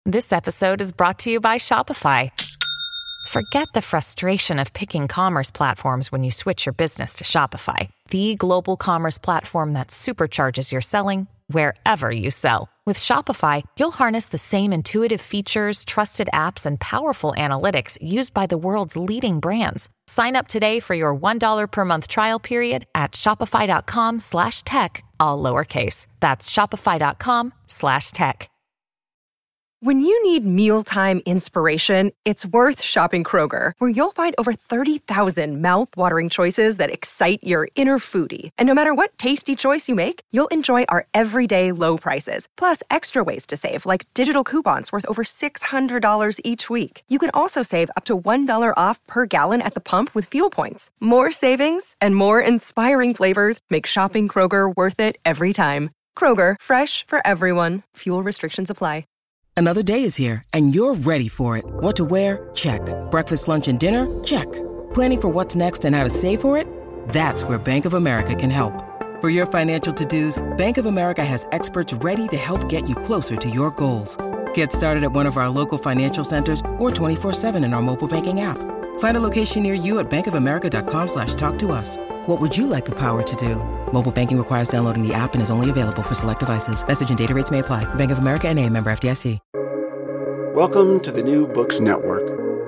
This episode is brought to you by Shopify. Forget the frustration of picking commerce platforms when you switch your business to Shopify, the global commerce platform that supercharges your selling wherever you sell. With Shopify, you'll harness the same intuitive features, trusted apps, and powerful analytics used by the world's leading brands. Sign up today for your $1 per month trial period at shopify.com/tech, all lowercase. That's shopify.com/tech. When you need mealtime inspiration, it's worth shopping Kroger, where you'll find over 30,000 mouth-watering choices that excite your inner foodie. And no matter what tasty choice you make, you'll enjoy our everyday low prices, plus extra ways to save, like digital coupons worth over $600 each week. You can also save up to $1 off per gallon at the pump with fuel points. More savings and more inspiring flavors make shopping Kroger worth it every time. Kroger, fresh for everyone. Fuel restrictions apply. Another day is here, and you're ready for it. What to wear? Check. Breakfast, lunch, and dinner? Check. Planning for what's next and how to save for it? That's where Bank of America can help. For your financial to-dos, Bank of America has experts ready to help get you closer to your goals. Get started at one of our local financial centers or 24/7 in our mobile banking app. Find a location near you at bankofamerica.com/talktous. What would you like the power to do? Mobile banking requires downloading the app and is only available for select devices. Message and data rates may apply. Bank of America N.A., member FDIC. Welcome to the New Books Network.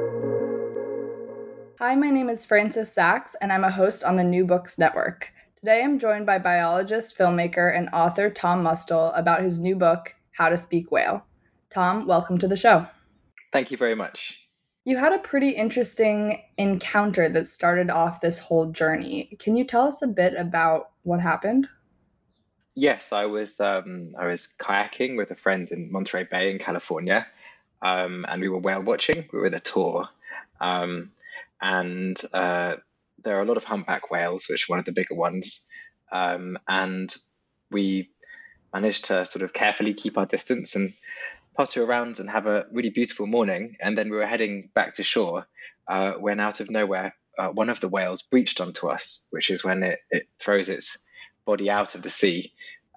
Hi, my name is Frances Sachs, and I'm a host on the New Books Network. Today I'm joined by biologist, filmmaker, and author Tom Mustell about his new book, How to Speak Whale. Tom, welcome to the show. Thank you very much. You had a pretty interesting encounter that started off this whole journey. Can you tell us a bit about what happened? Yes, I was kayaking with a friend in Monterey Bay in California, and we were whale watching. We were with a tour, and there are a lot of humpback whales, which are one of the bigger ones, and we managed to sort of carefully keep our distance and potter around and have a really beautiful morning. And then we were heading back to shore when out of nowhere, one of the whales breached onto us, which is when it throws its body out of the sea.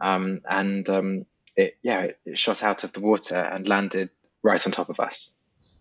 It shot out of the water and landed right on top of us.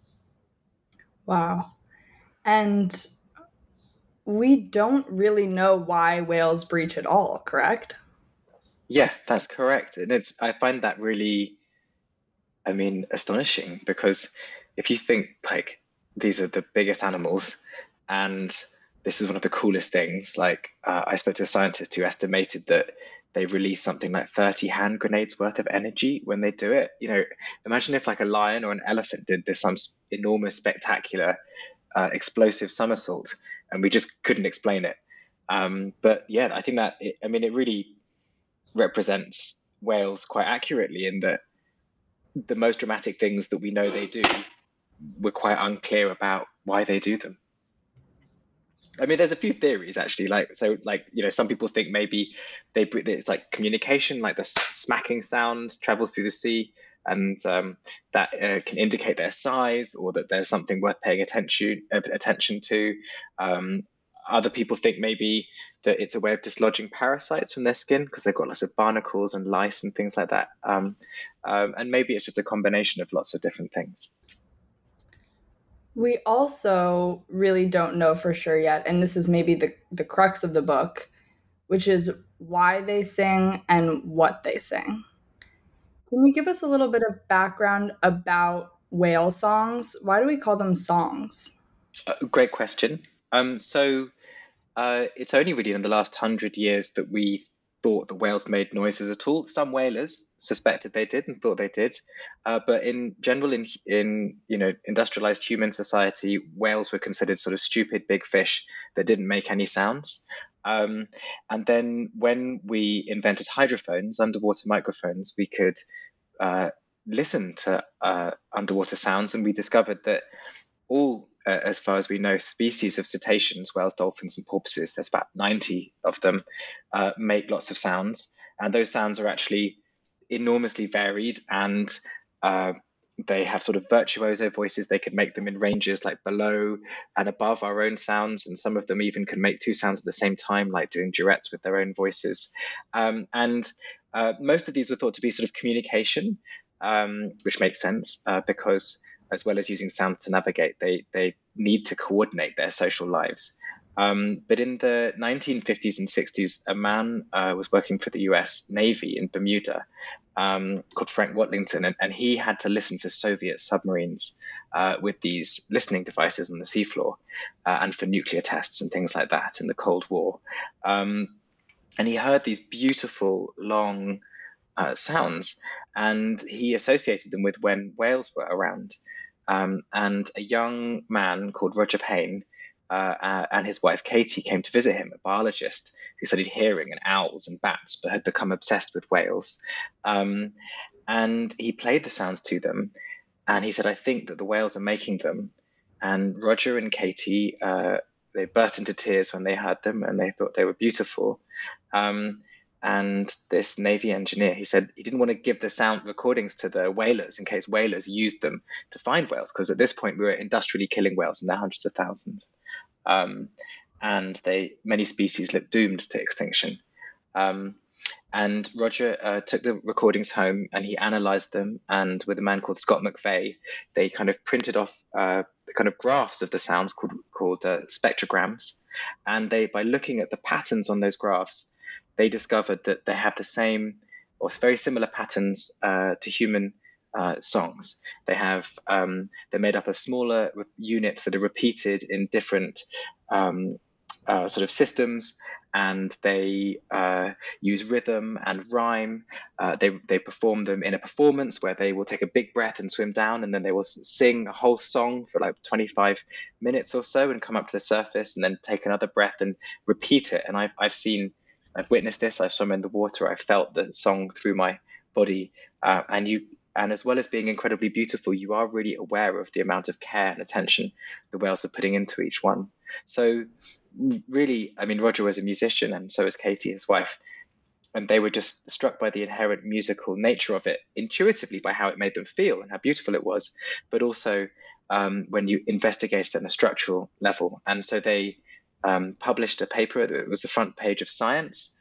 Wow. And we don't really know why whales breach at all, correct? Yeah, that's correct. And I find that really, astonishing, because if you think like these are the biggest animals and this is one of the coolest things, I spoke to a scientist who estimated that they release something like 30 hand grenades worth of energy when they do it. Imagine if like a lion or an elephant did this, some enormous, spectacular, explosive somersault, and we just couldn't explain it. But yeah, I think that, it really represents whales quite accurately in that the most dramatic things that we know they do, we're quite unclear about why they do them. There's a few theories actually. Some people think maybe it's like communication, like the smacking sound travels through the sea, and that can indicate their size, or that there's something worth paying attention to. Other people think maybe that it's a way of dislodging parasites from their skin because they've got lots of barnacles and lice and things like that. And maybe it's just a combination of lots of different things. We also really don't know for sure yet, and this is maybe the crux of the book, which is why they sing and what they sing. Can you give us a little bit of background about whale songs? Why do we call them songs? Great question. So it's only really in the last 100 years that we thought the whales made noises at all. Some whalers suspected they did and thought they did, but in general, in industrialized human society, whales were considered sort of stupid big fish that didn't make any sounds. And then when we invented hydrophones, underwater microphones, we could listen to underwater sounds, and we discovered that all, as far as we know, species of cetaceans, whales, dolphins, and porpoises, there's about 90 of them, make lots of sounds. And those sounds are actually enormously varied, and they have sort of virtuoso voices. They could make them in ranges like below and above our own sounds. And some of them even can make two sounds at the same time, like doing duets with their own voices. And most of these were thought to be sort of communication. which makes sense because as well as using sound to navigate, they need to coordinate their social lives. But in the 1950s and 60s, a man was working for the US Navy in Bermuda called Frank Watlington, and he had to listen for Soviet submarines with these listening devices on the seafloor and for nuclear tests and things like that in the Cold War. And he heard these beautiful, long sounds, and he associated them with when whales were around. And a young man called Roger Payne and his wife Katie came to visit him, a biologist who studied hearing and owls and bats, but had become obsessed with whales. And he played the sounds to them, and he said, "I think that the whales are making them." And Roger and Katie, they burst into tears when they heard them, and they thought they were beautiful. And this Navy engineer, he said he didn't want to give the sound recordings to the whalers in case whalers used them to find whales, because at this point we were industrially killing whales in their hundreds of thousands. And many species looked doomed to extinction. And Roger took the recordings home and he analyzed them. And with a man called Scott McVeigh, they kind of printed off the kind of graphs of the sounds called spectrograms. And by looking at the patterns on those graphs, they discovered that they have the same or very similar patterns to human songs. They're made up of smaller units that are repeated in different sort of systems, and they use rhythm and rhyme. They perform them in a performance where they will take a big breath and swim down, and then they will sing a whole song for like 25 minutes or so and come up to the surface and then take another breath and repeat it. And I've witnessed this. I've swum in the water. I've felt the song through my body. And as well as being incredibly beautiful, you are really aware of the amount of care and attention the whales are putting into each one. So really, I mean, Roger was a musician, and so was Katie, his wife. And they were just struck by the inherent musical nature of it, intuitively by how it made them feel and how beautiful it was, but also when you investigate it on a structural level. And so they published a paper that was the front page of Science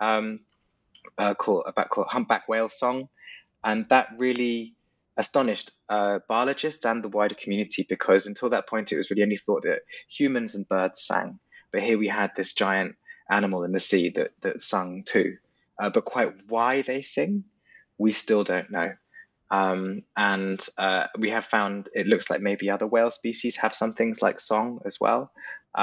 called Humpback Whale Song. And that really astonished biologists and the wider community, because until that point, it was really only thought that humans and birds sang. But here we had this giant animal in the sea that sung too. But quite why they sing, we still don't know. And we have found it looks like maybe other whale species have some things like song as well.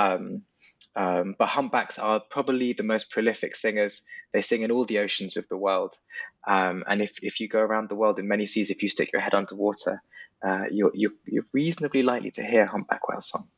But humpbacks are probably the most prolific singers. They sing in all the oceans of the world. And if you go around the world in many seas, if you stick your head underwater, you're reasonably likely to hear humpback whale song.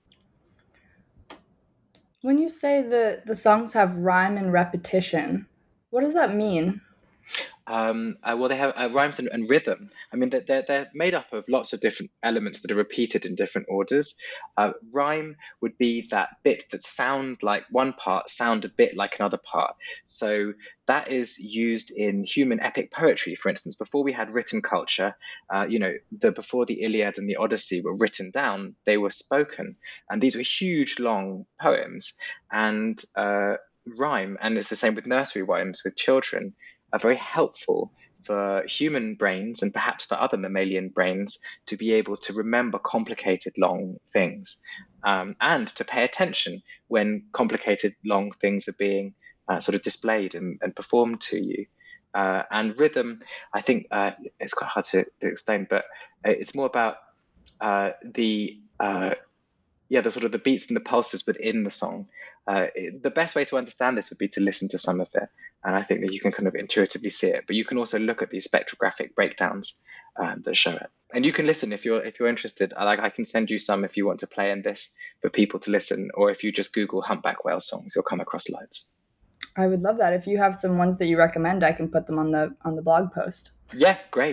When you say the songs have rhyme and repetition, what does that mean? Well, they have rhymes and rhythm. I mean, they're made up of lots of different elements that are repeated in different orders. Rhyme would be that bit that sound like one part, sound a bit like another part. So that is used in human epic poetry, for instance. Before we had written culture, before the Iliad and the Odyssey were written down, they were spoken. And these were huge, long poems. And rhyme, and it's the same with nursery rhymes with children, are very helpful for human brains and perhaps for other mammalian brains to be able to remember complicated long things and to pay attention when complicated long things are being sort of displayed and performed to you. And rhythm, I think it's quite hard to explain, but it's more about the sort of the beats and the pulses within the song. The best way to understand this would be to listen to some of it. And I think that you can kind of intuitively see it, but you can also look at these spectrographic breakdowns that show it. And you can listen if you're interested. I can send you some if you want to play in this for people to listen, or if you just Google humpback whale songs, you'll come across loads. I would love that. If you have some ones that you recommend, I can put them on the blog post. Yeah, great.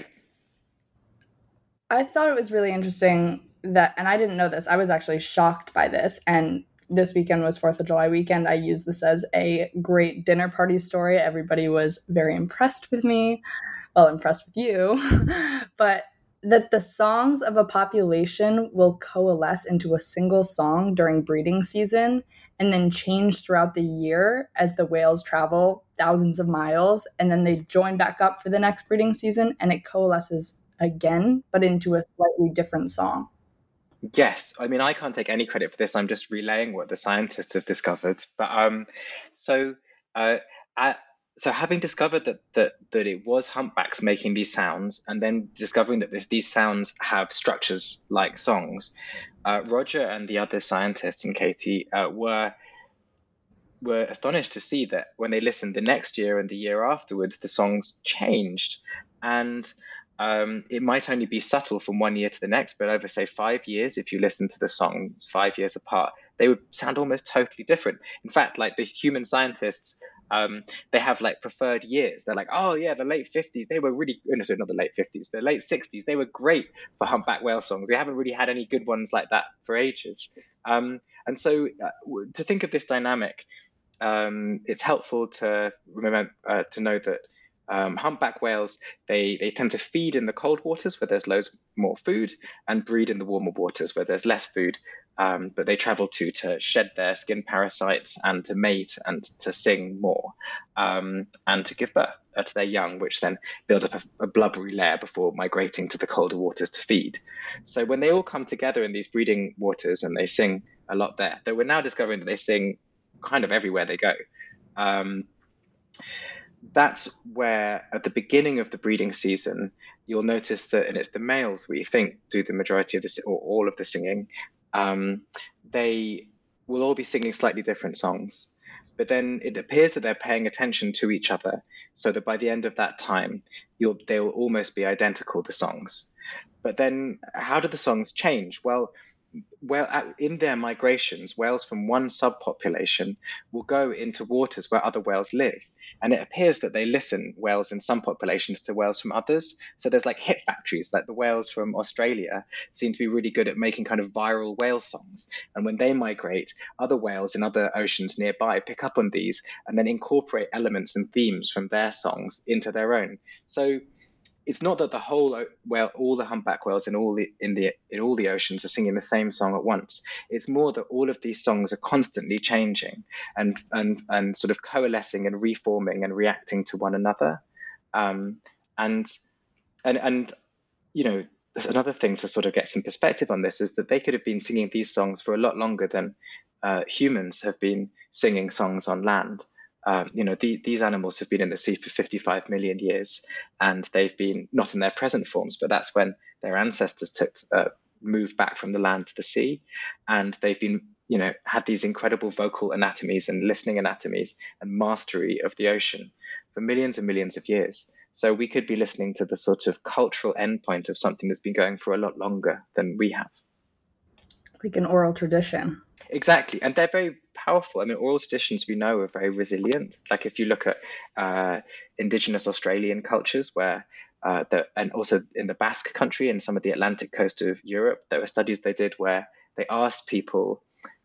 I thought it was really interesting that, and I didn't know this, I was actually shocked by this, and this weekend was 4th of July weekend. I used this as a great dinner party story. Everybody was very impressed with me. Well, impressed with you. But that the songs of a population will coalesce into a single song during breeding season and then change throughout the year as the whales travel thousands of miles. And then they join back up for the next breeding season, and it coalesces again, but into a slightly different song. Yes, I mean, I can't take any credit for this. I'm just relaying what the scientists have discovered. But so uh, at, so having discovered that it was humpbacks making these sounds, and then discovering that these sounds have structures like songs, Roger and the other scientists and Katie were astonished to see that when they listened the next year and the year afterwards, the songs changed. And it might only be subtle from one year to the next, but over, say, 5 years, if you listen to the songs 5 years apart, they would sound almost totally different. In fact, like the human scientists, they have like preferred years. They're like, oh yeah, the late 50s, they were really, no, sorry, not the late 50s, the late 60s, they were great for humpback whale songs. We haven't really had any good ones like that for ages. And so to think of this dynamic, it's helpful to remember to know that humpback whales, they tend to feed in the cold waters where there's loads more food and breed in the warmer waters where there's less food. But they travel to shed their skin parasites and to mate and to sing more and to give birth to their young, which then build up a blubbery layer before migrating to the colder waters to feed. So when they all come together in these breeding waters and they sing a lot there, though we're now discovering that they sing kind of everywhere they go. That's where at the beginning of the breeding season, you'll notice that, and it's the males we think do the majority of this or all of the singing, they will all be singing slightly different songs. But then it appears that they're paying attention to each other so that by the end of that time, they'll almost be identical, the songs. But then how do the songs change? Well, in their migrations, whales from one subpopulation will go into waters where other whales live. And it appears that they listen, whales in some populations, to whales from others. So there's like hit factories, like the whales from Australia seem to be really good at making kind of viral whale songs. And when they migrate, other whales in other oceans nearby pick up on these and then incorporate elements and themes from their songs into their own. So it's not that all the humpback whales in all the oceans are singing the same song at once. It's more that all of these songs are constantly changing and sort of coalescing and reforming and reacting to one another. And you know, there's another thing to sort of get some perspective on this is that they could have been singing these songs for a lot longer than humans have been singing songs on land. These animals have been in the sea for 55 million years, and they've been not in their present forms, but that's when their ancestors moved back from the land to the sea, and they've been, had these incredible vocal anatomies and listening anatomies and mastery of the ocean for millions and millions of years. So we could be listening to the sort of cultural endpoint of something that's been going for a lot longer than we have. Like an oral tradition. Exactly. And they're very powerful. I mean, oral traditions we know are very resilient. Like if you look at indigenous Australian cultures and also in the Basque country and some of the Atlantic coast of Europe, there were studies they did where they asked people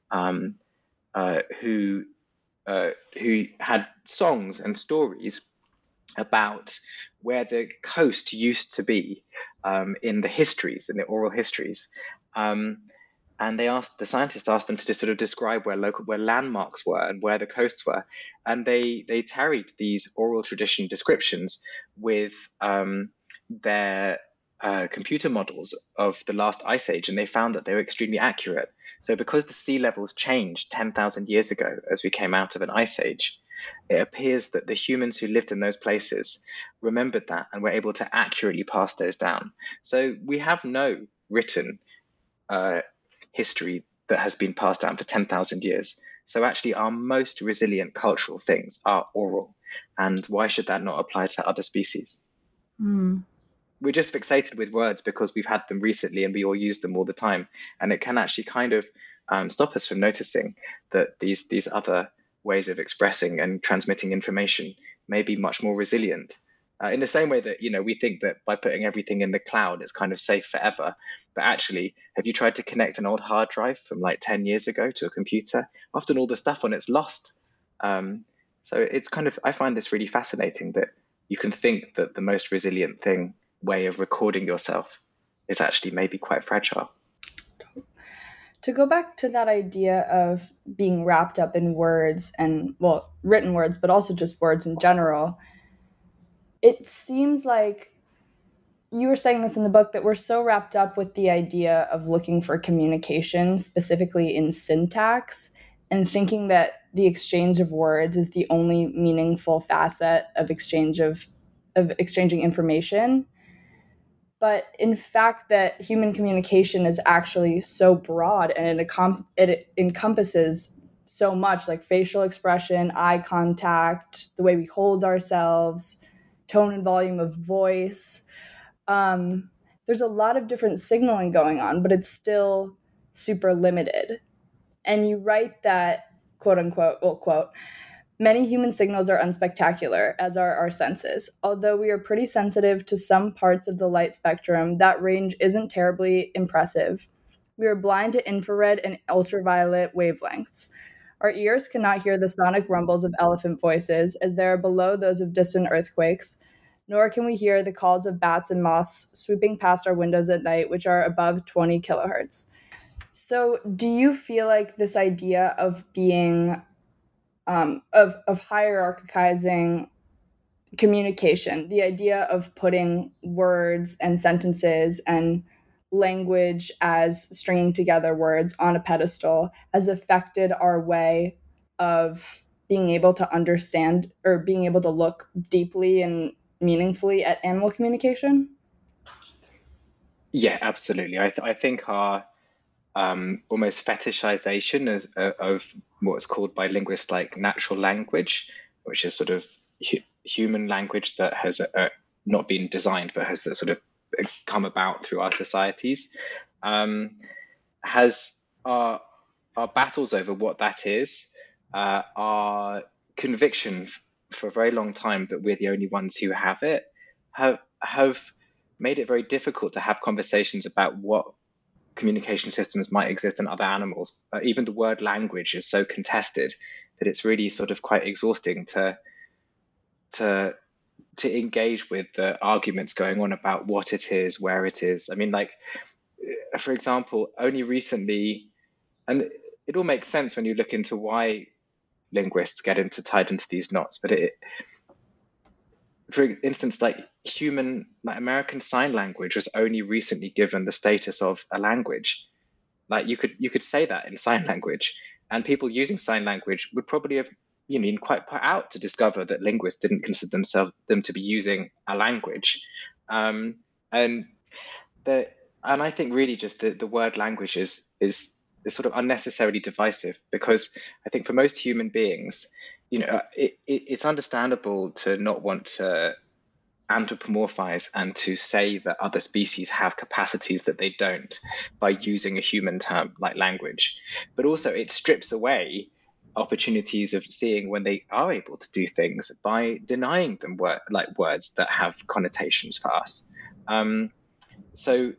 who had songs and stories about where the coast used to be in the oral histories. And the scientists asked them to just sort of describe where landmarks were and where the coasts were. And they tarried these oral tradition descriptions with their computer models of the last ice age, and they found that they were extremely accurate. So because the sea levels changed 10,000 years ago as we came out of an ice age, it appears that the humans who lived in those places remembered that and were able to accurately pass those down. So we have no written history that has been passed down for 10,000 years. So actually our most resilient cultural things are oral. And why should that not apply to other species? We're just fixated with words because we've had them recently and we all use them all the time. And it can actually kind of stop us from noticing that these other ways of expressing and transmitting information may be much more resilient. In the same way that, we think that by putting everything in the cloud, it's kind of safe forever. But actually, have you tried to connect an old hard drive from like 10 years ago to a computer? Often all the stuff on it's lost. So it's I find this really fascinating that you can think that the most resilient way of recording yourself is actually maybe quite fragile. To go back to that idea of being wrapped up in words and, written words, but also just words in general, it seems like you were saying this in the book, that we're so wrapped up with the idea of looking for communication, specifically in syntax, and thinking that the exchange of words is the only meaningful facet of exchanging information. But in fact, that human communication is actually so broad, and it encompasses so much, like facial expression, eye contact, the way we hold ourselves, tone and volume of voice. There's a lot of different signaling going on, but it's still super limited. And you write that, quote unquote, well, quote, many human signals are unspectacular, as are our senses. Although we are pretty sensitive to some parts of the light spectrum, that range isn't terribly impressive. We are blind to infrared and ultraviolet wavelengths. Our ears cannot hear the sonic rumbles of elephant voices, as they are below those of distant earthquakes, nor can we hear the calls of bats and moths swooping past our windows at night, which are above 20 kilohertz. So do you feel like this idea of being, of hierarchizing communication, the idea of putting words and sentences and language as stringing together words on a pedestal, has affected our way of being able to understand or being able to look deeply and meaningfully at animal communication? Yeah, absolutely. I think our almost fetishization of what's called by linguists like natural language, which is sort of human language that has not been designed but has sort of come about through our societies, has our battles over what that is, our conviction for a very long time that we're the only ones who have it, have made it very difficult to have conversations about what communication systems might exist in other animals. Even the word language is so contested that it's really sort of quite exhausting to engage with the arguments going on about what it is, where it is. I mean, like, for example, only recently, and it all makes sense when you look into why linguists get tied into these knots, but for instance, like American Sign Language was only recently given the status of a language. Like you could say that in sign language, and people using sign language would probably have been quite put out to discover that linguists didn't consider them to be using a language. And I think really just the word language is sort of unnecessarily divisive, because I think for most human beings, it's understandable to not want to anthropomorphize and to say that other species have capacities that they don't by using a human term like language. But also it strips away opportunities of seeing when they are able to do things by denying them words that have connotations for us. So,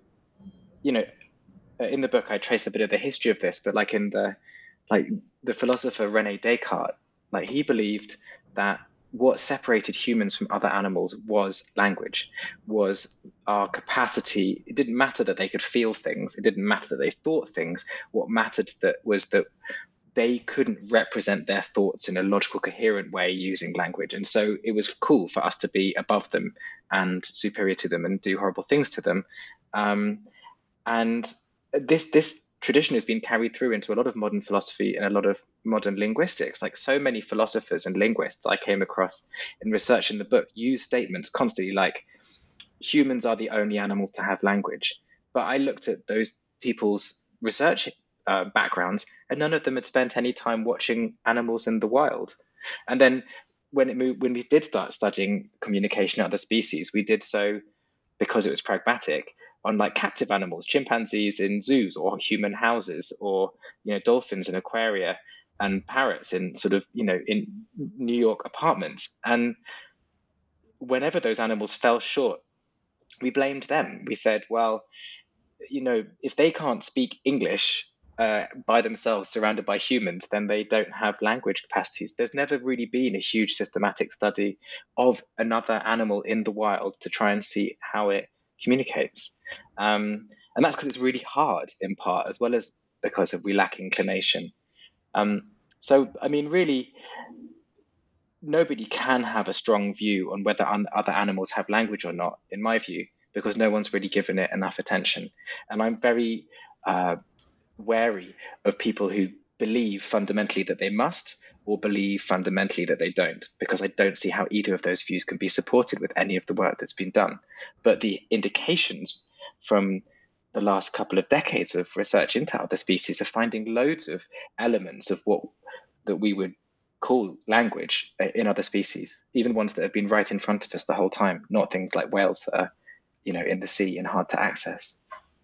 in the book, I trace a bit of the history of this, but like the philosopher René Descartes, like he believed that what separated humans from other animals was language, was our capacity. It didn't matter that they could feel things. It didn't matter that they thought things. What mattered was that they couldn't represent their thoughts in a logical, coherent way using language. And so it was cool for us to be above them and superior to them and do horrible things to them. And this tradition has been carried through into a lot of modern philosophy and a lot of modern linguistics. Like so many philosophers and linguists I came across in research in the book use statements constantly like, humans are the only animals to have language. But I looked at those people's research backgrounds, and none of them had spent any time watching animals in the wild. And then when we did start studying communication in other species, we did so because it was pragmatic on like captive animals, chimpanzees in zoos or human houses, or dolphins in aquaria and parrots in sort of in New York apartments. And whenever those animals fell short, we blamed them. We said, well, if they can't speak English by themselves surrounded by humans, then they don't have language capacities. There's never really been a huge systematic study of another animal in the wild to try and see how it communicates. And that's because it's really hard in part, as well as because we lack inclination. So, I mean, really, nobody can have a strong view on whether other animals have language or not, in my view, because no one's really given it enough attention. And I'm very wary of people who believe fundamentally that they must, or believe fundamentally that they don't, because I don't see how either of those views can be supported with any of the work that's been done. But the indications from the last couple of decades of research into other species are finding loads of elements of what that we would call language in other species, even ones that have been right in front of us the whole time, not things like whales that are, in the sea and hard to access.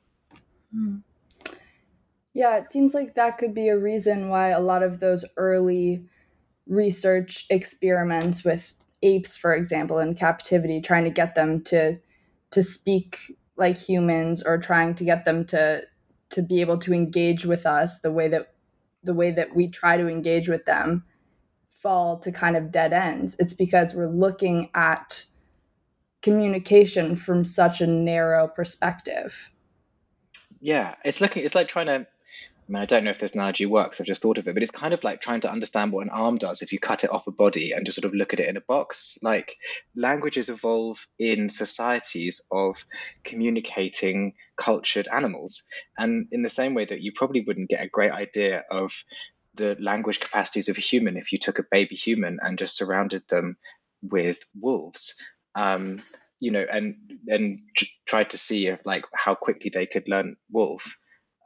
Yeah, it seems like that could be a reason why a lot of those early research experiments with apes, for example, in captivity, trying to get them to speak like humans, or trying to get them to be able to engage with us the way that we try to engage with them, fall to kind of dead ends. It's because we're looking at communication from such a narrow perspective. Yeah, it's like trying to, I don't know if this analogy works, I've just thought of it, but it's kind of like trying to understand what an arm does if you cut it off a body and just sort of look at it in a box. Like, languages evolve in societies of communicating cultured animals. And in the same way that you probably wouldn't get a great idea of the language capacities of a human if you took a baby human and just surrounded them with wolves, and tried to see like how quickly they could learn wolf.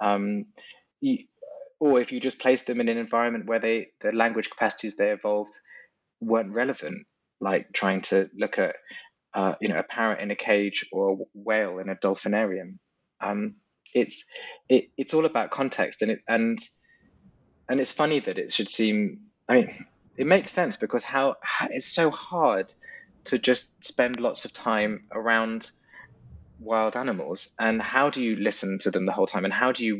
Or if you just placed them in an environment where the language capacities they evolved weren't relevant, like trying to look at a parrot in a cage or a whale in a dolphinarium. It's all about context, and it's funny that it should seem. I mean, it makes sense because how it's so hard to just spend lots of time around wild animals, and how do you listen to them the whole time, and how do you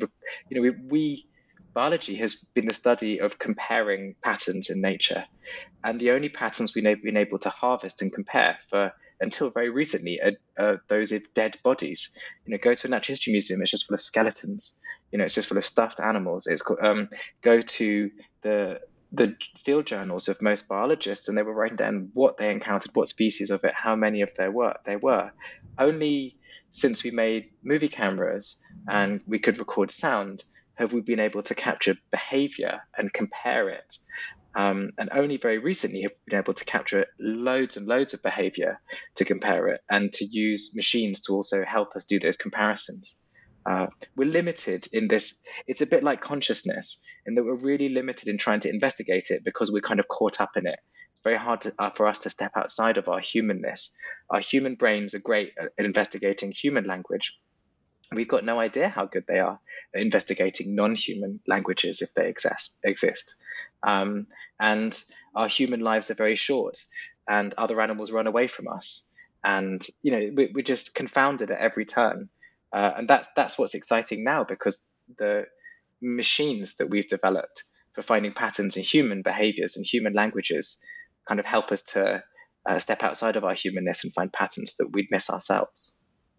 biology has been the study of comparing patterns in nature, and the only patterns we've been able to harvest and compare for until very recently are those of dead bodies. Go to a natural history museum, it's just full of skeletons. It's just full of stuffed animals. It's go to the field journals of most biologists, and they were writing down what they encountered, what species of it, how many of there were. Only since we made movie cameras and we could record sound have we been able to capture behavior and compare it. And only very recently have we been able to capture loads and loads of behavior to compare it, and to use machines to also help us do those comparisons. We're limited in this. It's a bit like consciousness, in that we're really limited in trying to investigate it because we're kind of caught up in it. It's very hard for us to step outside of our humanness. Our human brains are great at investigating human language. We've got no idea how good they are at investigating non-human languages if they exist. And our human lives are very short, and other animals run away from us. And we're just confounded at every turn. And that's what's exciting now, because the machines that we've developed for finding patterns in human behaviors and human languages kind of help us to step outside of our humanness and find patterns that we'd miss ourselves.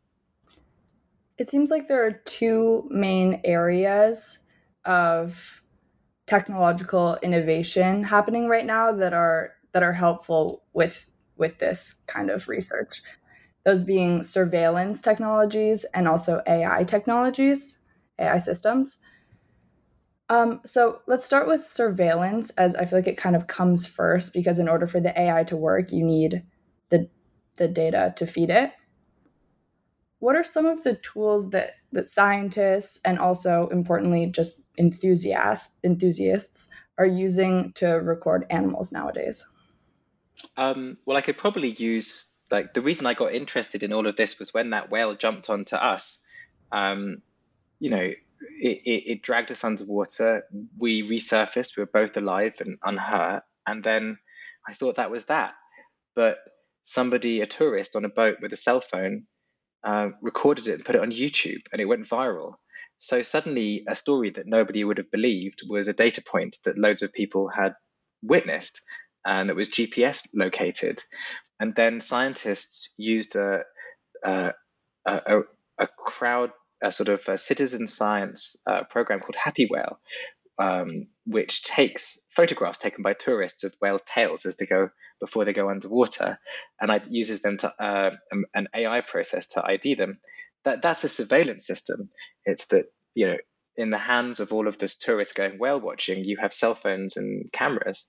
It seems like there are two main areas of technological innovation happening right now that are helpful with this kind of research. Those being surveillance technologies and also AI technologies, AI systems. So let's start with surveillance, as I feel like it kind of comes first, because in order for the AI to work, you need the data to feed it. What are some of the tools that scientists, and also importantly just enthusiasts are using to record animals nowadays? Well, I could probably use, like, the reason I got interested in all of this was when that whale jumped onto us. It dragged us underwater. We resurfaced. We were both alive and unhurt. And then I thought that was that. But a tourist on a boat with a cell phone, recorded it and put it on YouTube, and it went viral. So suddenly a story that nobody would have believed was a data point that loads of people had witnessed, and that was GPS located. And then scientists used a sort of a citizen science program called Happy Whale, which takes photographs taken by tourists of whales' tails before they go underwater, and it uses them to an AI process to ID them. That's a surveillance system. It's that, in the hands of all of this tourists going whale watching, you have cell phones and cameras.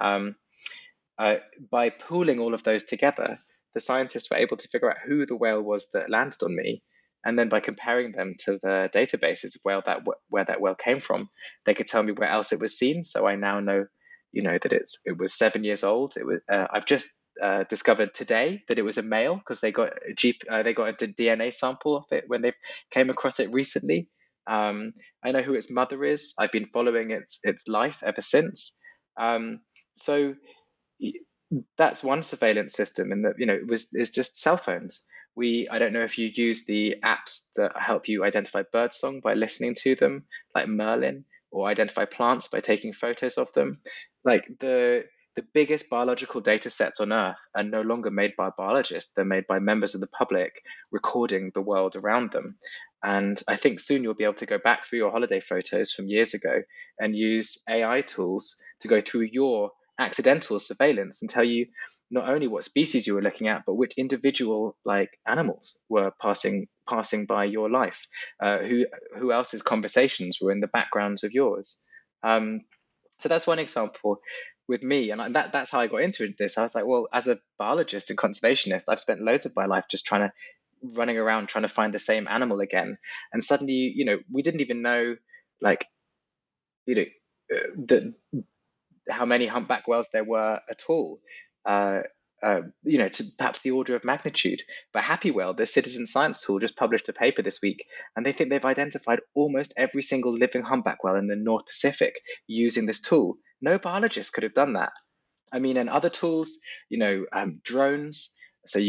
By pooling all of those together, the scientists were able to figure out who the whale was that landed on me. And then by comparing them to the databases of where that whale came from, they could tell me where else it was seen. So I now know, that it was 7 years old. I've just discovered today that it was a male because they got a DNA sample of it when they came across it recently. I know who its mother is. I've been following its life ever since. So that's one surveillance system, and that it's just cell phones. I don't know if you use the apps that help you identify birdsong by listening to them, like Merlin, or identify plants by taking photos of them. Like the biggest biological data sets on Earth are no longer made by biologists; they're made by members of the public recording the world around them. And I think soon you'll be able to go back through your holiday photos from years ago and use AI tools to go through your accidental surveillance and tell you not only what species you were looking at, but which individual animals were passing by your life, who else's conversations were in the backgrounds of yours. So that's one example with me, and that's how I got into this. I was like, well, as a biologist and conservationist, I've spent loads of my life just running around trying to find the same animal again, and suddenly, we didn't even know, how many humpback whales there were at all. To perhaps the order of magnitude. But Happy Whale, the citizen science tool, just published a paper this week, and they think they've identified almost every single living humpback whale in the North Pacific using this tool. No biologist could have done that. I mean, and other tools, drones. So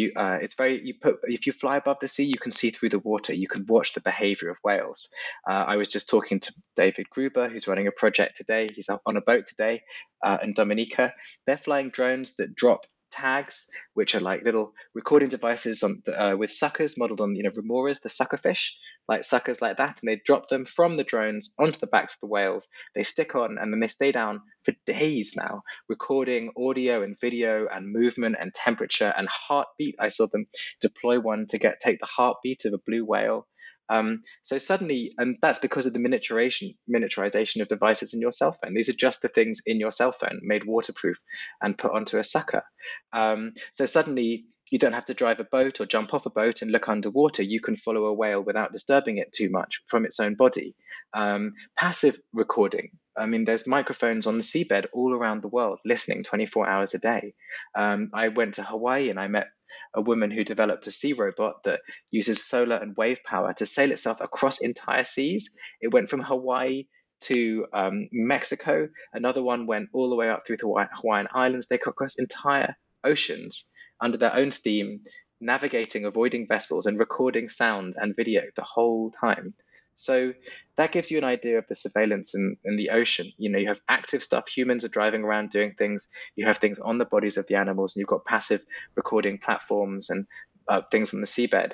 if you fly above the sea, you can see through the water. You can watch the behavior of whales. I was just talking to David Gruber, who's running a project today. He's up on a boat today in Dominica. They're flying drones that drop tags, which are like little recording devices with suckers modeled on remoras, the suckerfish, like suckers like that, and they drop them from the drones onto the backs of the whales. They stick on, and then they stay down for days now, recording audio and video and movement and temperature and heartbeat. I saw them deploy one to take the heartbeat of a blue whale. So suddenly, and that's because of the miniaturization of devices in your cell phone. These are just the things in your cell phone made waterproof and put onto a sucker. So suddenly you don't have to drive a boat or jump off a boat and look underwater. You can follow a whale without disturbing it too much from its own body. Passive recording. I mean, there's microphones on the seabed all around the world listening 24 hours a day. I went to Hawaii and I met a woman who developed a sea robot that uses solar and wave power to sail itself across entire seas. It went from Hawaii to Mexico. Another one went all the way up through the Hawaiian Islands. They cut across entire oceans under their own steam, navigating, avoiding vessels, and recording sound and video the whole time. So that gives you an idea of the surveillance in the ocean. You have active stuff. Humans are driving around doing things. You have things on the bodies of the animals, and you've got passive recording platforms and things on the seabed.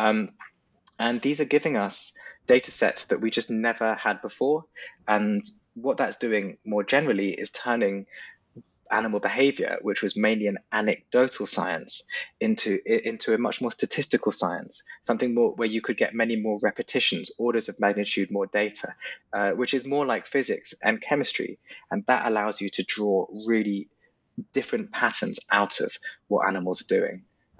And these are giving us data sets that we just never had before. And what that's doing more generally is turning animal behavior, which was mainly an anecdotal science, into a much more statistical science, something more where you could get many more repetitions, orders of magnitude more data, which is more like physics and chemistry. And that allows you to draw really different patterns out of what animals are doing.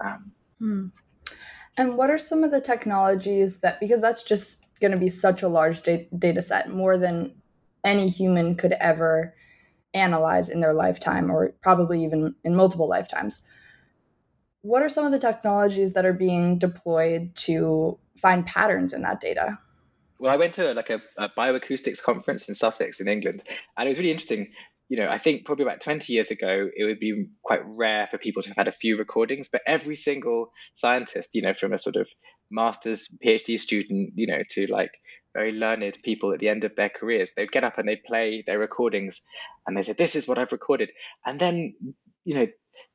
And what are some of the technologies because that's just going to be such a large data set, more than any human could ever analyze in their lifetime, or probably even in multiple lifetimes. What are some of the technologies that are being deployed to find patterns in that data? Well, I went to a bioacoustics conference in Sussex in England, and it was really interesting. I think probably about 20 years ago, it would be quite rare for people to have had a few recordings, but every single scientist, from a sort of master's, PhD student, to very learned people at the end of their careers, they'd get up and they'd play their recordings and they said, this is what I've recorded. And then,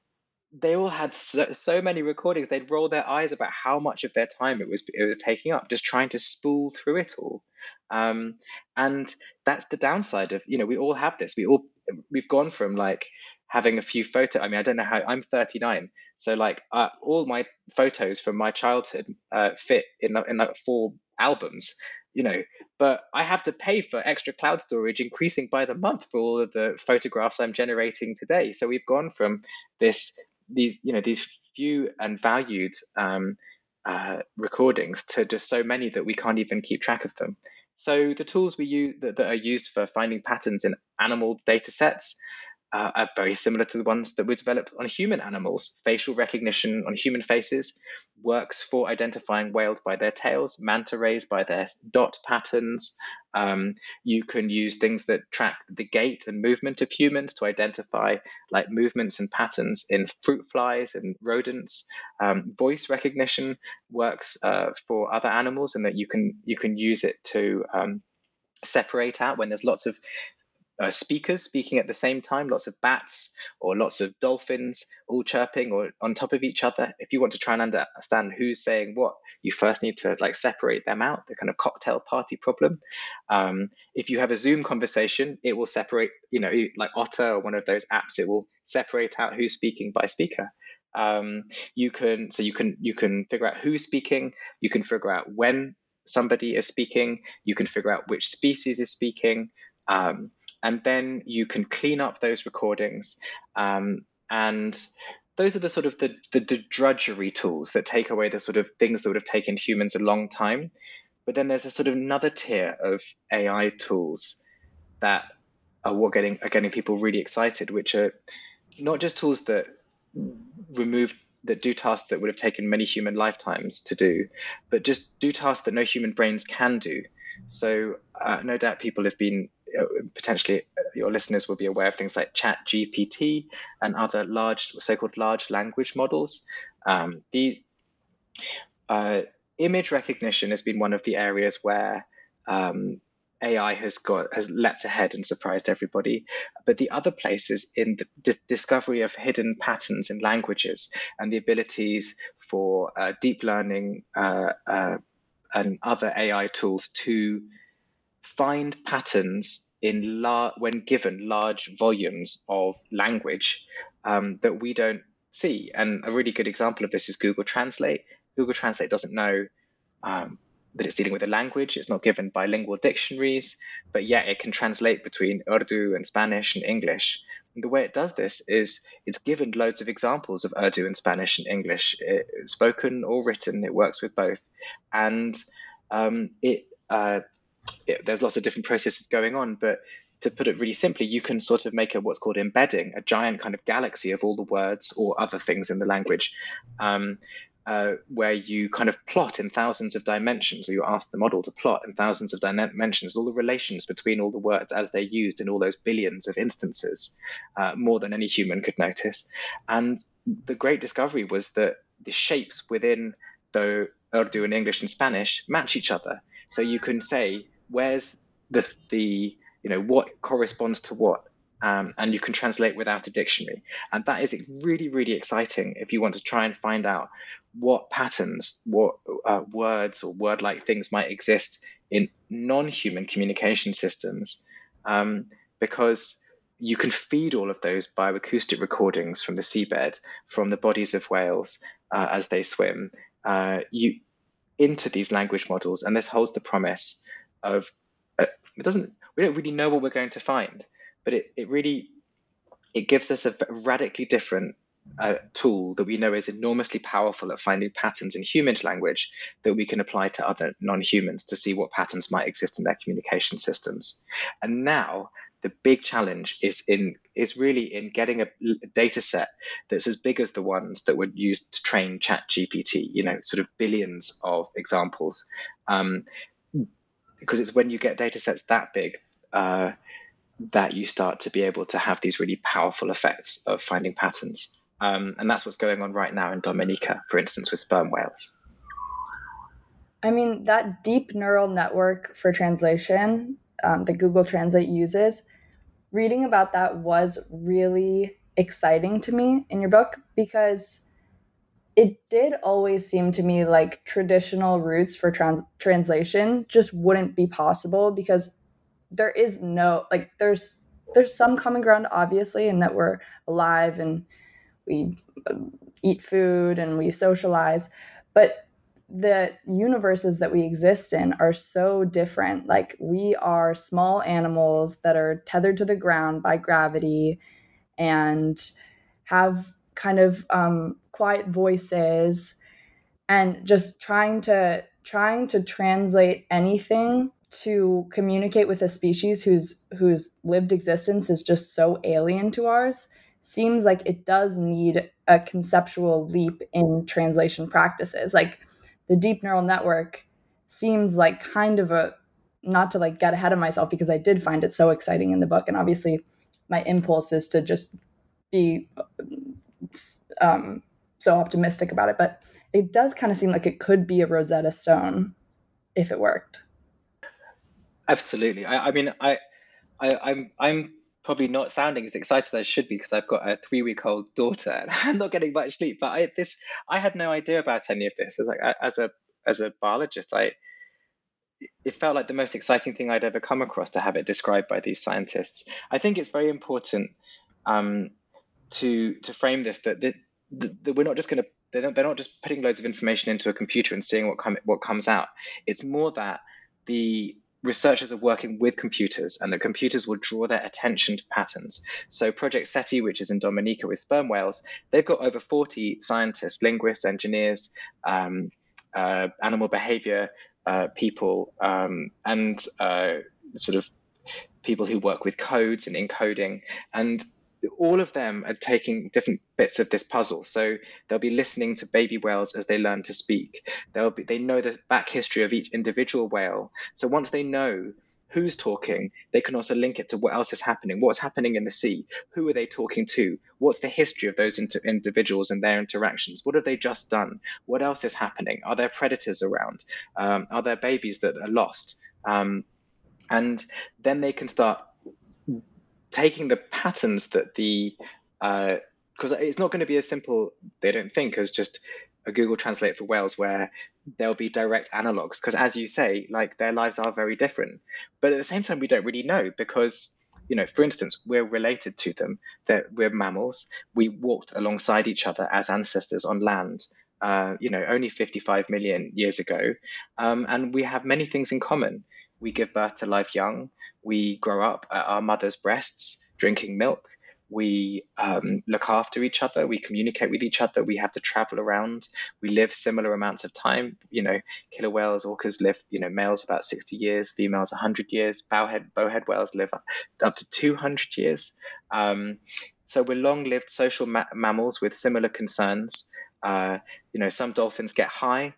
they all had so many recordings. They'd roll their eyes about how much of their time it was taking up, just trying to spool through it all. And that's the downside of, we all have this. We've gone from like having a few photos. I mean, I don't know how. I'm 39, so like all my photos from my childhood fit in like 4 albums. But I have to pay for extra cloud storage, increasing by the month for all of the photographs I'm generating today. So we've gone from these few and valued recordings to just so many that we can't even keep track of them. So the tools we use that are used for finding patterns in animal data sets are very similar to the ones that were developed on human animals. Facial recognition on human faces works for identifying whales by their tails, manta rays by their dot patterns. You can use things that track the gait and movement of humans to identify like movements and patterns in fruit flies and rodents. Voice recognition works for other animals, and that you can use it to separate out when there's lots of speakers speaking at the same time, lots of bats or lots of dolphins all chirping or on top of each other. If you want to try and understand who's saying what, you first need to like separate them out, the kind of cocktail party problem. If you have a Zoom conversation, it will separate, like Otter or one of those apps, it will separate out who's speaking by speaker. You can figure out who's speaking, you can figure out when somebody is speaking, you can figure out which species is speaking. And then you can clean up those recordings. And those are the sort of the drudgery tools that take away the sort of things that would have taken humans a long time. But then there's a sort of another tier of AI tools that are getting people really excited, which are not just tools that do tasks that would have taken many human lifetimes to do, but just do tasks that no human brains can do. So no doubt people have been, potentially your listeners will be aware of things like ChatGPT and other so-called large language models. The image recognition has been one of the areas where AI has leapt ahead and surprised everybody. But the other places in the discovery of hidden patterns in languages and the abilities for deep learning and other AI tools to find patterns when given large volumes of language that we don't see. And a really good example of this is Google Translate. Google Translate doesn't know that it's dealing with a language. It's not given bilingual dictionaries, but yet it can translate between Urdu and Spanish and English. And the way it does this is it's given loads of examples of Urdu and Spanish and English, spoken or written. It works with both. And there's lots of different processes going on, but to put it really simply, you can sort of make what's called embedding, a giant kind of galaxy of all the words or other things in the language, where you kind of plot in thousands of dimensions, or you ask the model to plot in thousands of dimensions all the relations between all the words as they're used in all those billions of instances, more than any human could notice. And the great discovery was that the shapes within the Urdu and English and Spanish match each other. So you can say, where's what corresponds to what? And you can translate without a dictionary. And that is really, really exciting if you want to try and find out what patterns, what words or word-like things might exist in non-human communication systems, because you can feed all of those bioacoustic recordings from the seabed, from the bodies of whales as they swim, into these language models. And this holds the promise of, we don't really know what we're going to find, but it gives us a radically different tool that we know is enormously powerful at finding patterns in human language that we can apply to other non-humans to see what patterns might exist in their communication systems. And now the big challenge is really in getting a data set that's as big as the ones that were used to train ChatGPT, sort of billions of examples. Because it's when you get data sets that big that you start to be able to have these really powerful effects of finding patterns. And that's what's going on right now in Dominica, for instance, with sperm whales. I mean, that deep neural network for translation that Google Translate uses, reading about that was really exciting to me in your book, because it did always seem to me like traditional routes for translation just wouldn't be possible, because there is no, like, there's some common ground, obviously, in that we're alive and we eat food and we socialize, but the universes that we exist in are so different. Like, we are small animals that are tethered to the ground by gravity and have kind of quiet voices, and just trying to translate anything to communicate with a species whose lived existence is just so alien to ours seems like it does need a conceptual leap in translation practices. Like, the deep neural network seems like kind of a, not to like get ahead of myself, because I did find it so exciting in the book, and obviously my impulse is to just be so optimistic about it, but it does kind of seem like it could be a Rosetta Stone if it worked. Absolutely. I mean, I'm probably not sounding as excited as I should be, because I've got a 3-week-old daughter and I'm not getting much sleep. But I had no idea about any of this. As a biologist, it felt like the most exciting thing I'd ever come across to have it described by these scientists. I think it's very important to frame this that we're not just going to, they're not just putting loads of information into a computer and seeing what comes out. It's more that the researchers are working with computers, and the computers will draw their attention to patterns. So Project SETI, which is in Dominica with sperm whales, they've got over 40 scientists, linguists, engineers, animal behavior people, and sort of people who work with codes and encoding. And all of them are taking different bits of this puzzle. So they'll be listening to baby whales as they learn to speak. They know the back history of each individual whale. So once they know who's talking, they can also link it to what else is happening. What's happening in the sea? Who are they talking to? What's the history of those individuals and their interactions? What have they just done? What else is happening? Are there predators around? Are there babies that are lost? And then they can start taking the patterns that because it's not going to be as simple, they don't think, as just a Google Translate for whales where there'll be direct analogs, because as you say, like, their lives are very different. But at the same time, we don't really know, because, for instance, we're related to them. We're mammals. We walked alongside each other as ancestors on land, only 55 million years ago. And we have many things in common. We give birth to life young. We grow up at our mother's breasts, drinking milk. We look after each other. We communicate with each other. We have to travel around. We live similar amounts of time. Killer whales, orcas live, males about 60 years, females 100 years. Bowhead whales live up to 200 years. So we're long-lived social mammals with similar concerns. Some dolphins get high.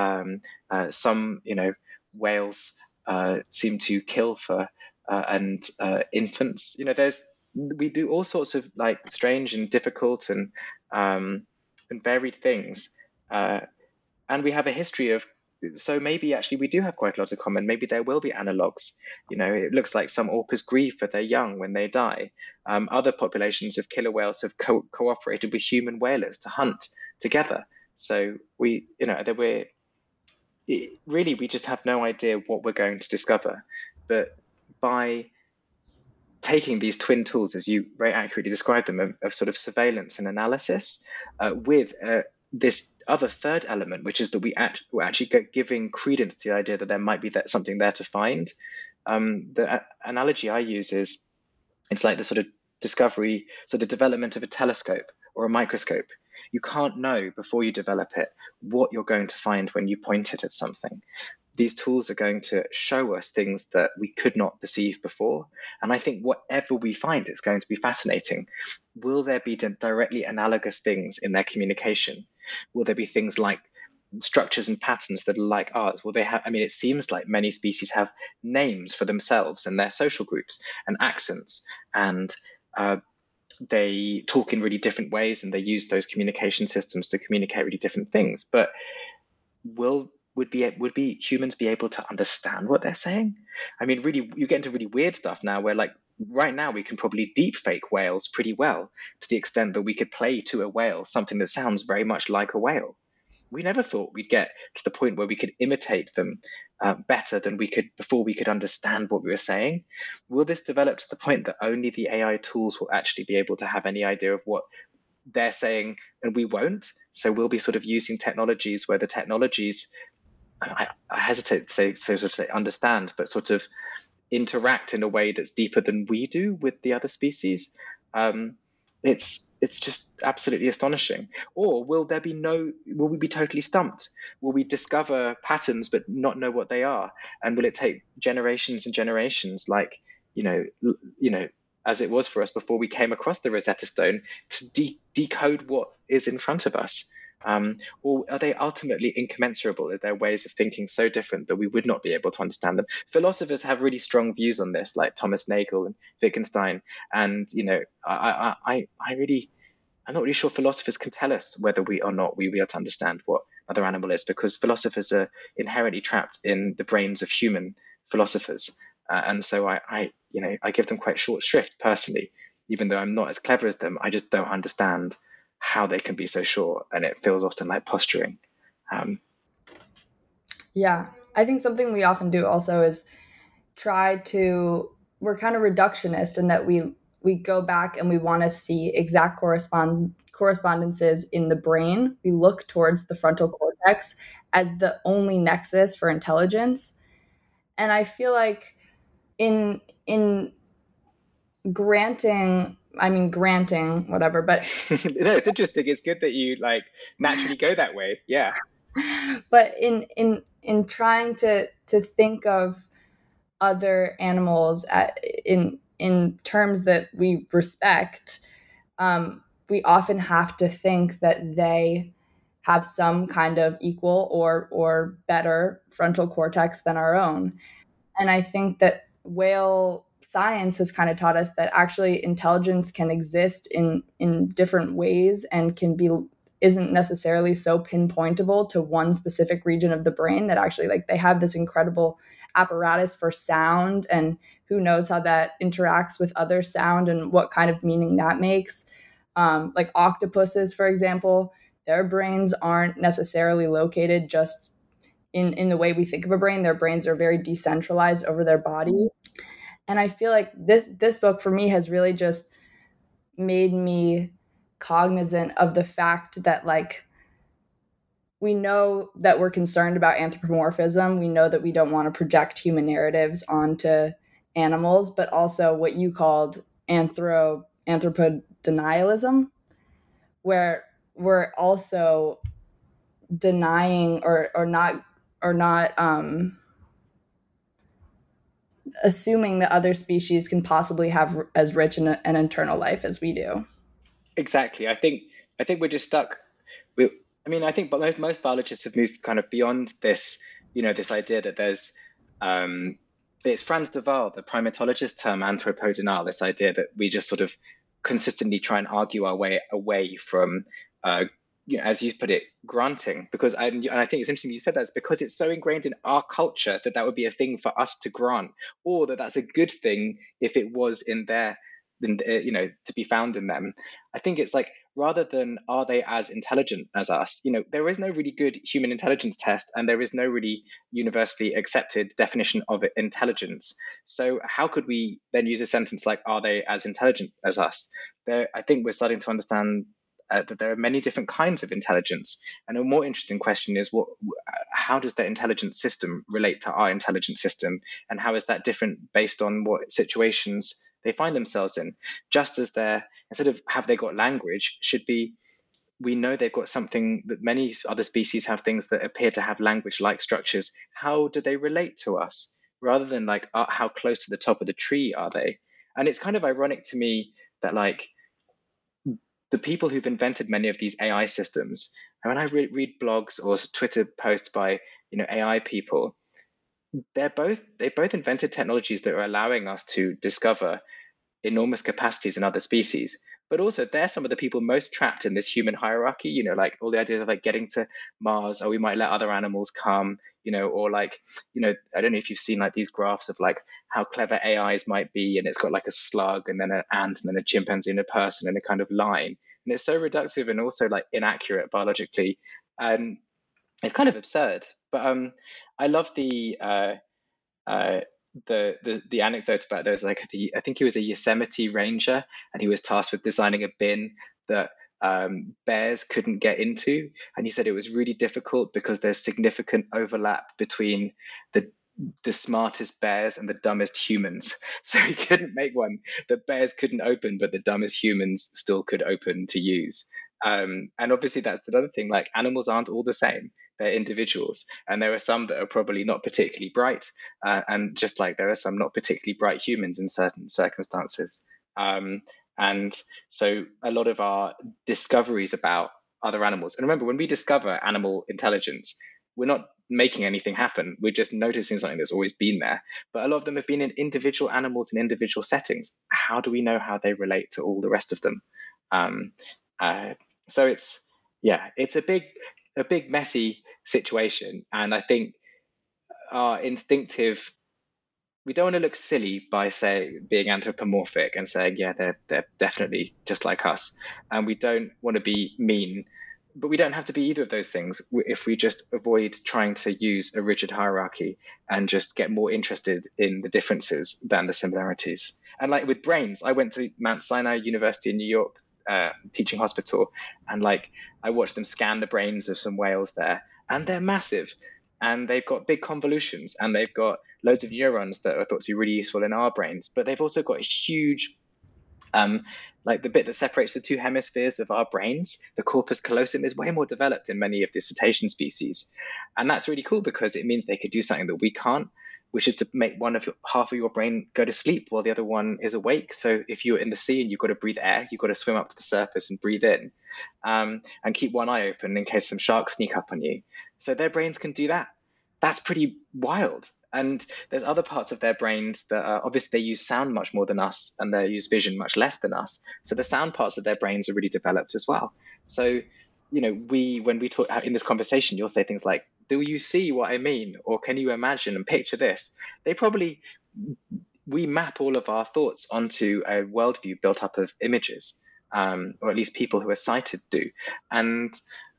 Some, whales seem to kill for infants. We do all sorts of like strange and difficult and varied things, and we have a history of. So maybe actually we do have quite a lot in common. Maybe there will be analogs. It looks like some orcas grieve for their young when they die. Other populations of killer whales have cooperated with human whalers to hunt together. So we just have no idea what we're going to discover. But by taking these twin tools, as you very accurately described them, of sort of surveillance and analysis, with this other third element, which is that we're actually giving credence to the idea that there might be something there to find. The analogy I use is, it's like the sort of discovery, so the development of a telescope or a microscope. You can't know before you develop it what you're going to find when you point it at something. These tools are going to show us things that we could not perceive before. And I think whatever we find is going to be fascinating. Will there be directly analogous things in their communication? Will there be things like structures and patterns that are like ours? Will they have, it seems like many species have names for themselves and their social groups and accents, and they talk in really different ways, and they use those communication systems to communicate really different things. But would humans be able to understand what they're saying? Really, you get into really weird stuff now where, like, right now we can probably deep fake whales pretty well, to the extent that we could play to a whale something that sounds very much like a whale. We never thought we'd get to the point where we could imitate them better than we could before we could understand what we were saying. Will this develop to the point that only the AI tools will actually be able to have any idea of what they're saying and we won't? So we'll be sort of using technologies where the technologies, I hesitate to say understand, but sort of interact in a way that's deeper than we do with the other species. It's just absolutely astonishing. Or will we be totally stumped? Will we discover patterns but not know what they are? And will it take generations and generations, like, as it was for us before we came across the Rosetta Stone, to decode what is in front of us? Or are they ultimately incommensurable? Are their ways of thinking so different that we would not be able to understand them? Philosophers have really strong views on this, like Thomas Nagel and Wittgenstein. And, I'm not really sure philosophers can tell us whether we or not we be able to understand what another animal is, because philosophers are inherently trapped in the brains of human philosophers. And so I give them quite short shrift personally, even though I'm not as clever as them. I just don't understand how they can be so sure, and it feels often like posturing. Yeah, I think something we often do also is we're kind of reductionist in that we go back and we want to see exact correspondences in the brain. We look towards the frontal cortex as the only nexus for intelligence. And I feel like in granting whatever, but no, it's interesting. It's good that you naturally go that way. Yeah. But in trying to think of other animals in terms that we respect, we often have to think that they have some kind of equal or better frontal cortex than our own. And I think that whale science has kind of taught us that actually intelligence can exist in different ways and isn't necessarily so pinpointable to one specific region of the brain, that actually they have this incredible apparatus for sound, and who knows how that interacts with other sound and what kind of meaning that makes. Like octopuses, for example, their brains aren't necessarily located just in the way we think of a brain. Their brains are very decentralized over their body. And I feel like this book for me has really just made me cognizant of the fact that we know that we're concerned about anthropomorphism. We know that we don't want to project human narratives onto animals, but also what you called anthropodenialism, where we're also denying or not assuming that other species can possibly have as rich an internal life as we do. Exactly. I think we're just stuck. I think most biologists have moved kind of beyond this, this idea that there's, it's Frans de Waal, the primatologist term anthropodenal, this idea that we just sort of consistently try and argue our way away from, as you put it, granting. Because I think it's interesting you said that. It's because it's so ingrained in our culture that would be a thing for us to grant, or that's a good thing if it was in there, to be found in them. I think it's rather than are they as intelligent as us, there is no really good human intelligence test, and there is no really universally accepted definition of intelligence. So how could we then use a sentence like, are they as intelligent as us? I think we're starting to understand that there are many different kinds of intelligence. And a more interesting question is, how does their intelligence system relate to our intelligence system? And how is that different based on what situations they find themselves in? Just as instead of have they got language, should be, we know they've got something that many other species have, things that appear to have language-like structures. How do they relate to us? Rather than how close to the top of the tree are they? And it's kind of ironic to me that the people who've invented many of these AI systems, and when I read blogs or Twitter posts by AI people, they both invented technologies that are allowing us to discover enormous capacities in other species. but also they're some of the people most trapped in this human hierarchy, you know, like all the ideas of like getting to Mars, or we might let other animals come, you know, or like, you know, I don't know if you've seen like these graphs of like how clever AIs might be, and it's got like a slug and then an ant and then a chimpanzee and a person in a kind of line. And it's so reductive and also like inaccurate biologically. It's kind of absurd, but I love the anecdote about there's like I think he was a Yosemite ranger, and he was tasked with designing a bin that bears couldn't get into, and he said it was really difficult because there's significant overlap between the smartest bears and the dumbest humans. So he couldn't make one that bears couldn't open, but the dumbest humans still could open to use. And obviously that's another thing, like animals aren't all the same. They're individuals, and there are some that are probably not particularly bright, and just like there are some not particularly bright humans in certain circumstances. And so a lot of our discoveries about other animals, and remember, when we discover animal intelligence, we're not making anything happen. We're just noticing something that's always been there. But a lot of them have been in individual animals in individual settings. How do we know how they relate to all the rest of them? So it's a big messy situation, and I think our instinctive, we don't want to look silly by being anthropomorphic and saying they're definitely just like us, and we don't want to be mean, but we don't have to be either of those things if we just avoid trying to use a rigid hierarchy and just get more interested in the differences than the similarities. And like with brains, I went to Mount Sinai University in New York, teaching hospital, and like I watched them scan the brains of some whales there, and they're massive, and they've got big convolutions, and they've got loads of neurons that are thought to be really useful in our brains, but they've also got a huge like the bit that separates the two hemispheres of our brains, the corpus callosum, is way more developed in many of the cetacean species. And that's really cool because it means they could do something that we can't, which is to make half of your brain go to sleep while the other one is awake. So if you're in the sea and you've got to breathe air, you've got to swim up to the surface and breathe in, and keep one eye open in case some sharks sneak up on you. So their brains can do that. That's pretty wild. And there's other parts of their brains that are, obviously they use sound much more than us, and they use vision much less than us. So the sound parts of their brains are really developed as well. So, you know, when we talk in this conversation, you'll say things like, do you see what I mean? Or can you imagine and picture this? We map all of our thoughts onto a worldview built up of images, or at least people who are sighted do. And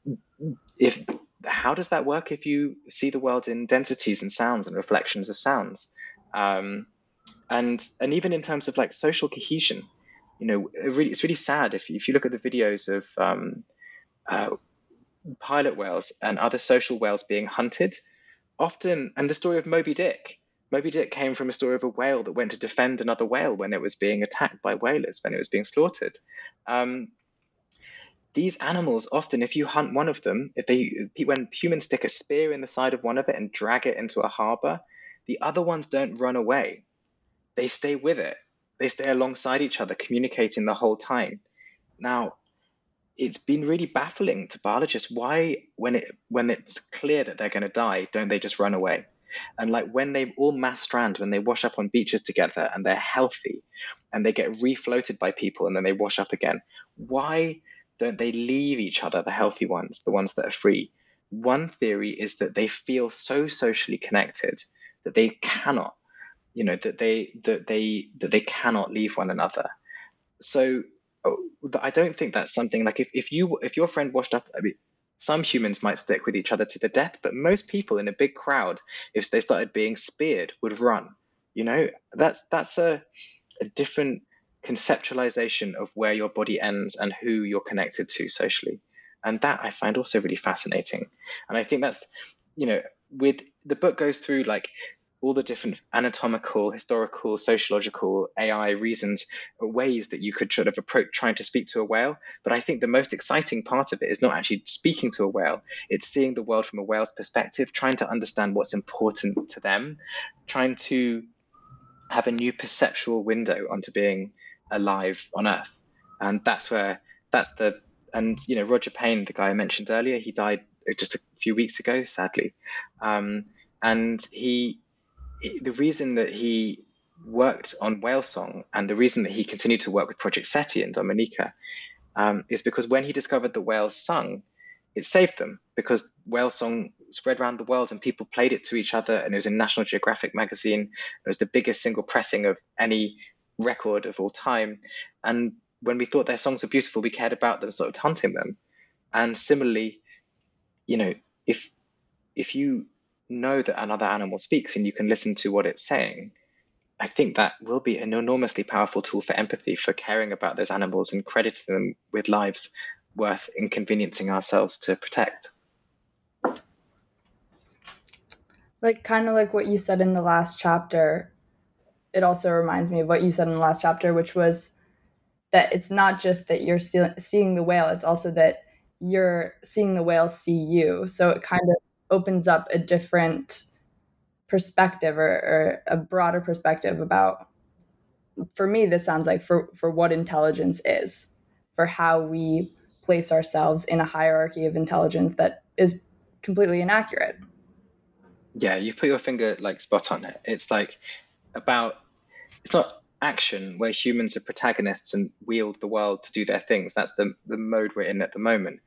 how does that work if you see the world in densities and sounds and reflections of sounds? And even in terms of like social cohesion, you know, it's really sad if you look at the videos of pilot whales and other social whales being hunted, often, and the story of Moby Dick. Moby Dick came from a story of a whale that went to defend another whale when it was being attacked by whalers, when it was being slaughtered. These animals often, if you hunt one of them, when humans stick a spear in the side of one of it and drag it into a harbor, the other ones don't run away. They stay with it. They stay alongside each other, communicating the whole time. Now, it's been really baffling to biologists why, when it's clear that they're going to die, don't they just run away? And like when they all mass strand, when they wash up on beaches together and they're healthy and they get refloated by people and then they wash up again, why don't they leave each other, the healthy ones, the ones that are free? One theory is that they feel so socially connected that they cannot, you know, that they cannot leave one another. So I don't think that's something like if your friend washed up, I mean, some humans might stick with each other to the death, but most people in a big crowd, if they started being speared, would run. You know, that's a different conceptualization of where your body ends and who you're connected to socially. And that I find also really fascinating. And I think that's, you know, with the book goes through like all the different anatomical, historical, sociological, AI reasons, ways that you could sort of approach trying to speak to a whale. But I think the most exciting part of it is not actually speaking to a whale. It's seeing the world from a whale's perspective, trying to understand what's important to them, trying to have a new perceptual window onto being alive on Earth. And and you know, Roger Payne, the guy I mentioned earlier, he died just a few weeks ago, sadly. And the reason that he worked on whale song, and the reason that he continued to work with Project SETI and Dominica is because when he discovered that whales sung, it saved them, because whale song spread around the world and people played it to each other, and it was in National Geographic magazine. It was the biggest single pressing of any record of all time. And when we thought their songs were beautiful, we cared about them, sort of hunting them. And similarly, if you know that another animal speaks and you can listen to what it's saying, I think that will be an enormously powerful tool for empathy, for caring about those animals and crediting them with lives worth inconveniencing ourselves to protect. Kind of like what you said in the last chapter, it also reminds me of what you said in the last chapter, which was that it's not just that you're seeing the whale, it's also that you're seeing the whale see you. So it kind of opens up a different perspective or a broader perspective about, for me, this sounds like for what intelligence is, for how we place ourselves in a hierarchy of intelligence that is completely inaccurate. Yeah, you put your finger spot on it. It's it's not action where humans are protagonists and wield the world to do their things. That's the mode we're in at the moment.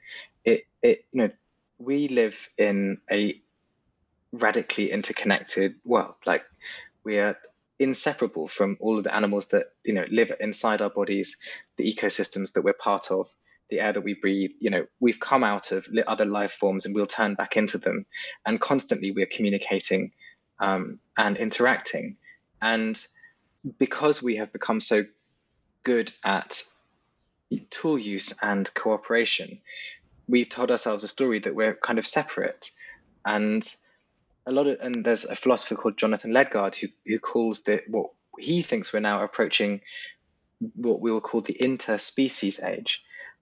We live in a radically interconnected world. We are inseparable from all of the animals that live inside our bodies, the ecosystems that we're part of, the air that we breathe. We've come out of other life forms and we'll turn back into them, and constantly we're communicating and interacting. And because we have become so good at tool use and cooperation, we've told ourselves a story that we're kind of separate. And there's a philosopher called Jonathan Ledgard who calls what he thinks we're now approaching what we will call the interspecies age.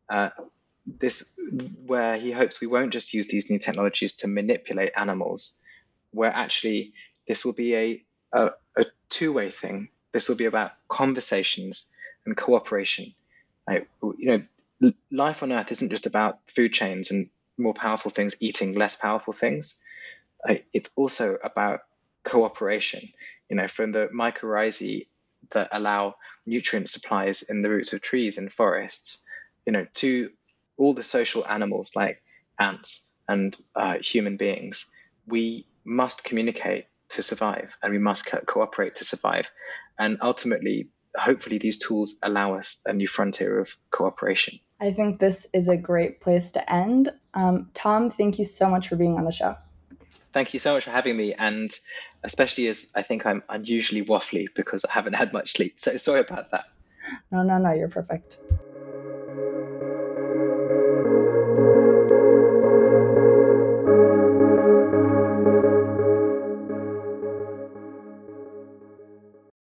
Where he hopes we won't just use these new technologies to manipulate animals, where actually this will be a two-way thing. This will be about conversations and cooperation. Life on Earth isn't just about food chains and more powerful things eating less powerful things. It's also about cooperation, from the mycorrhizae that allow nutrient supplies in the roots of trees and forests, to all the social animals like ants and human beings. We must communicate to survive, and we must cooperate to survive. And ultimately, hopefully, these tools allow us a new frontier of cooperation. I think this is a great place to end. Tom, thank you so much for being on the show. Thank you so much for having me, and especially as I think I'm unusually waffly because I haven't had much sleep. So sorry about that. No, you're perfect.